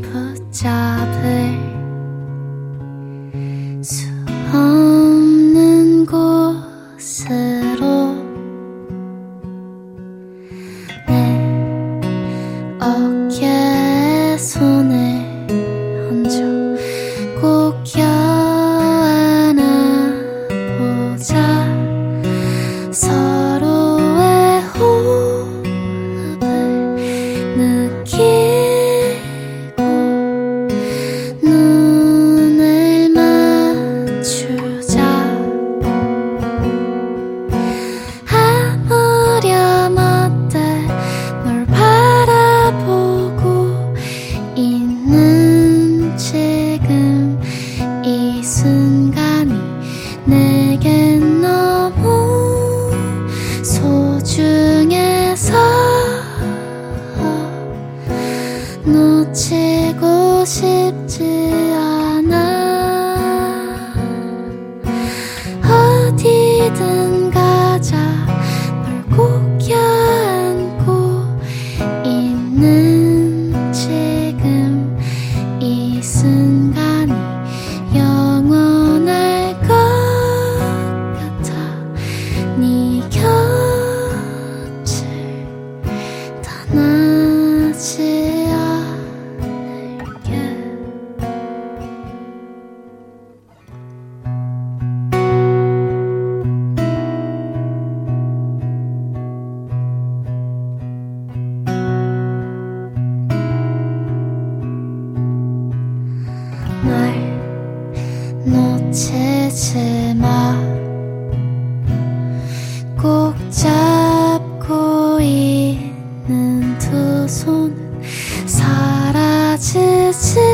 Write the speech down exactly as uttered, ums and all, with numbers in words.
붙잡을 수 없는 곳으로 내 어깨에 손을 얹어 꼭 껴안아보자. 서로의 호흡을 느끼고 눈을 맞추자. 아무렴 어때 널 바라보고 있는 지금 이 순간이 내겐 너무 소중해서 놓치고 싶지 않아. 어디든 가자. 널 꼭 껴안고 있는 지금 이 순간이 영원할 것 같아. 네 곁을 떠나지 않을게. 날 놓치지 마. 꼭 잡고 있는 두 손은 사라지지